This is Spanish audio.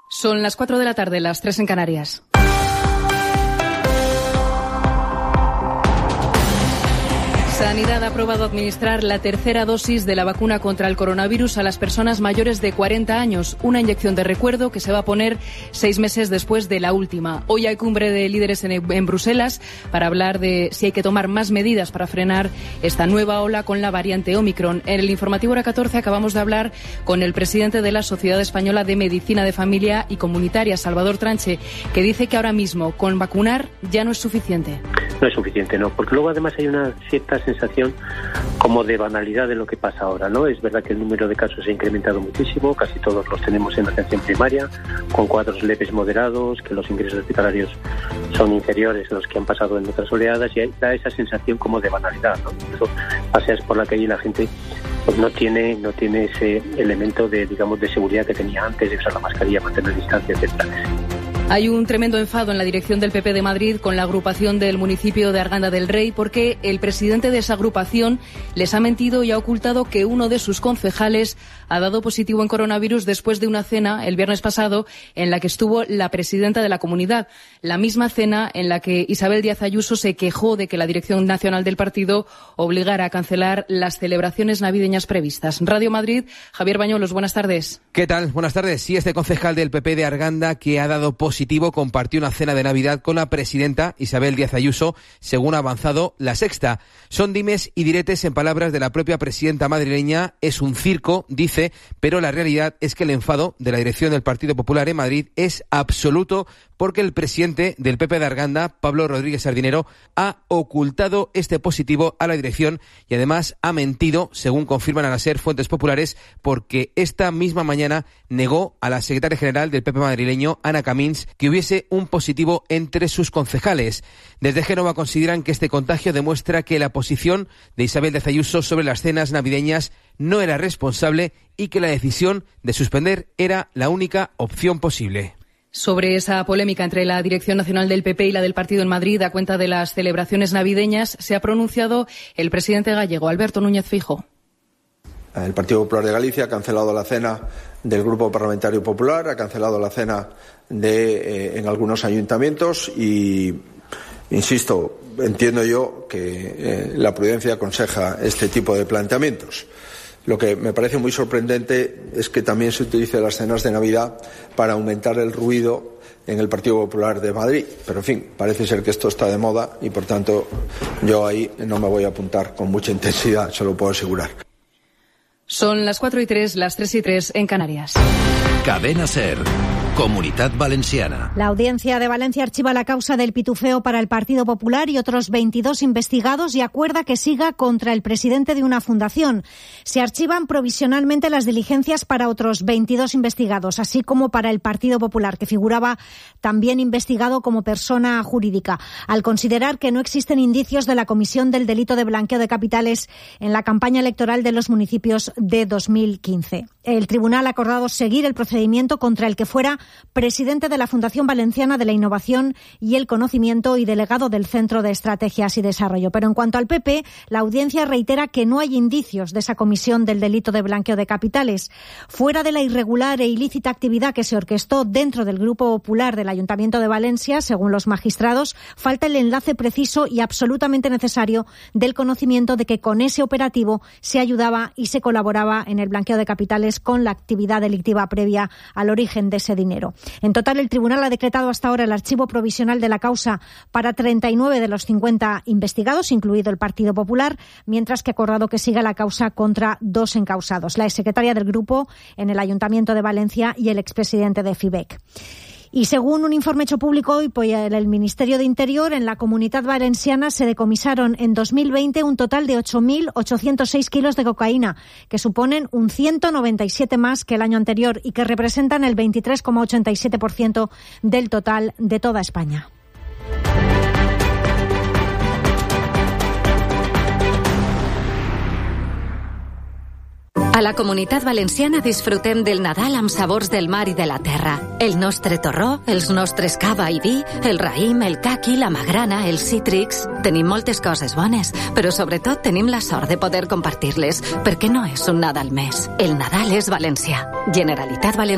Son las 4 de la tarde, las 3 en Canarias. Sanidad ha aprobado administrar la tercera dosis de la vacuna contra el coronavirus a las personas mayores de 40 años, una inyección de recuerdo que se va a poner 6 meses después de la última. Hoy hay cumbre de líderes en Bruselas para hablar de si hay que tomar más medidas para frenar esta nueva ola con la variante Omicron. En el informativo hora 14 acabamos de hablar con el presidente de la Sociedad Española de Medicina de Familia y Comunitaria, Salvador Tranche, que dice que ahora mismo con vacunar ya no es suficiente. No es suficiente, no, porque luego además hay una cierta sensación como de banalidad de lo que pasa ahora, ¿no? Es verdad que el número de casos se ha incrementado muchísimo, casi todos los tenemos en atención primaria, con cuadros leves moderados, que los ingresos hospitalarios son inferiores a los que han pasado en otras oleadas, y da esa sensación como de banalidad, ¿no? Eso, paseas por la calle y la gente pues no tiene ese elemento de, digamos, de seguridad que tenía antes, de usar la mascarilla, mantener distancia, etcétera. Hay un tremendo enfado en la dirección del PP de Madrid con la agrupación del municipio de Arganda del Rey porque el presidente de esa agrupación les ha mentido y ha ocultado que uno de sus concejales ha dado positivo en coronavirus después de una cena el viernes pasado en la que estuvo la presidenta de la comunidad. La misma cena en la que Isabel Díaz Ayuso se quejó de que la dirección nacional del partido obligara a cancelar las celebraciones navideñas previstas. Radio Madrid, Javier Bañolos, buenas tardes. ¿Qué tal? Buenas tardes. Sí, este concejal del PP de Arganda que ha dado positivo compartió una cena de Navidad con la presidenta Isabel Díaz Ayuso, según ha avanzado La Sexta. Son dimes y diretes en palabras de la propia presidenta madrileña. Es un circo, dice, pero la realidad es que el enfado de la dirección del Partido Popular en Madrid es absoluto porque el presidente del PP de Arganda, Pablo Rodríguez Sardinero, ha ocultado este positivo a la dirección y además ha mentido, según confirman a la SER fuentes populares, porque esta misma mañana negó a la secretaria general del PP madrileño, Ana Camins, que hubiese un positivo entre sus concejales. Desde Génova consideran que este contagio demuestra que la posición de Isabel Díaz Ayuso sobre las cenas navideñas no era responsable y que la decisión de suspender era la única opción posible. Sobre esa polémica entre la Dirección Nacional del PP y la del partido en Madrid a cuenta de las celebraciones navideñas, se ha pronunciado el presidente gallego, Alberto Núñez Feijóo. El Partido Popular de Galicia ha cancelado la cena del Grupo Parlamentario Popular, ha cancelado la cena en algunos ayuntamientos y, insisto, entiendo yo que la prudencia aconseja este tipo de planteamientos. Lo que me parece muy sorprendente es que también se utilicen las cenas de Navidad para aumentar el ruido en el Partido Popular de Madrid. Pero, en fin, parece ser que esto está de moda y, por tanto, yo ahí no me voy a apuntar con mucha intensidad, se lo puedo asegurar. Son las 4:03, las 3:03 en Canarias. Cadena SER. Comunitat Valenciana. La Audiencia de Valencia archiva la causa del pitufeo para el Partido Popular y otros 22 investigados y acuerda que siga contra el presidente de una fundación. Se archivan provisionalmente las diligencias para otros 22 investigados, así como para el Partido Popular, que figuraba también investigado como persona jurídica, al considerar que no existen indicios de la comisión del delito de blanqueo de capitales en la campaña electoral de los municipios de 2015. El tribunal ha acordado seguir el procedimiento contra el que fuera presidente de la Fundación Valenciana de la Innovación y el Conocimiento y delegado del Centro de Estrategias y Desarrollo. Pero en cuanto al PP, la audiencia reitera que no hay indicios de esa comisión del delito de blanqueo de capitales. Fuera de la irregular e ilícita actividad que se orquestó dentro del Grupo Popular del Ayuntamiento de Valencia, según los magistrados, falta el enlace preciso y absolutamente necesario del conocimiento de que con ese operativo se ayudaba y se colaboraba en el blanqueo de capitales con la actividad delictiva previa al origen de ese dinero. En total, el tribunal ha decretado hasta ahora el archivo provisional de la causa para 39 de los 50 investigados, incluido el Partido Popular, mientras que ha acordado que siga la causa contra 2 encausados, la exsecretaria del grupo en el Ayuntamiento de Valencia y el expresidente de FIBEC. Y según un informe hecho público hoy por el Ministerio de Interior, en la Comunitat Valenciana se decomisaron en 2020 un total de 8.806 kilos de cocaína, que suponen un 197 más que el año anterior y que representan el 23,87% del total de toda España. A la Comunitat Valenciana disfrutem del Nadal amb sabors del mar i de la terra. El nostre torró, els nostres cava i vi, el raïm, el caqui, la magrana, els cítrics... Tenim moltes coses bones, però sobretot tenim la sort de poder compartir-les, perquè no és un Nadal més. El Nadal és valencià. Generalitat Valenciana.